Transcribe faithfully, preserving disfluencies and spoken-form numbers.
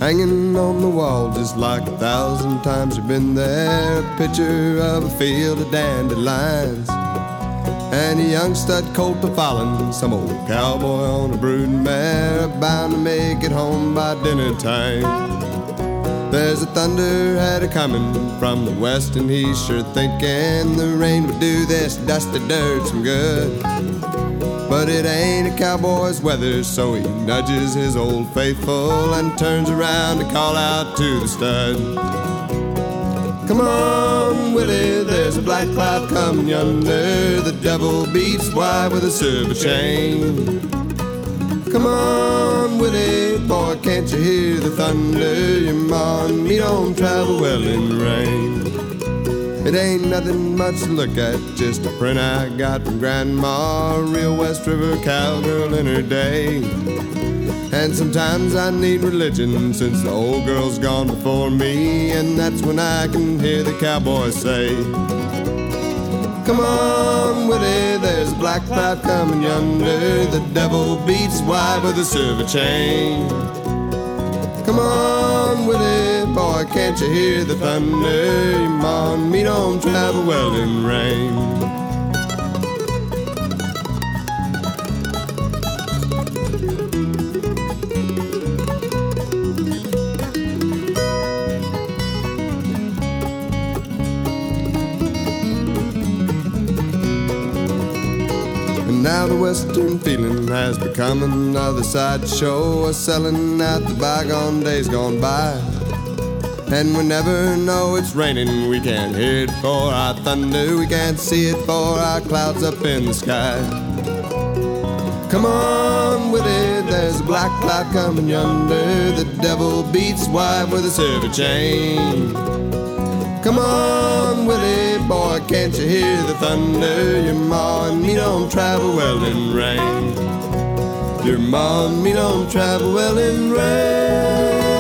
hanging on the wall just like a thousand times you've been there. A picture of a field of dandelions and a young stud colt a-following some old cowboy on a brooding mare, bound to make it home by dinner time. There's a thunderhead a-coming from the west, and he's sure thinking the rain would do this dusty dirt some good. But it ain't a cowboy's weather, so he nudges his old faithful and turns around to call out to the stud. Come on, Willie, there's a black cloud coming yonder. The devil beats wide with a silver chain. Come on, Willie, boy, can't you hear the thunder? Your ma and me don't travel well in the rain. It ain't nothing much to look at, just a print I got from Grandma, a real West River cowgirl in her day. And sometimes I need religion, since the old girl's gone before me, and that's when I can hear the cowboy say, come on, Willie, there's a black cloud coming yonder. The devil beats wide with a silver chain. Come on, Willie, boy, can't you hear the thunder? Your ma and me don't travel well in rain. Now the western feeling has become another sideshow, a selling out the bygone days gone by. And we never know it's raining, we can't hear it for our thunder, we can't see it for our clouds up in the sky. Come on, Willie, there's a black cloud coming yonder. The devil beats wide with a silver chain. Come on, Willie, boy, can't you hear the thunder? Your ma and me don't travel well in rain. Your ma and me don't travel well in rain.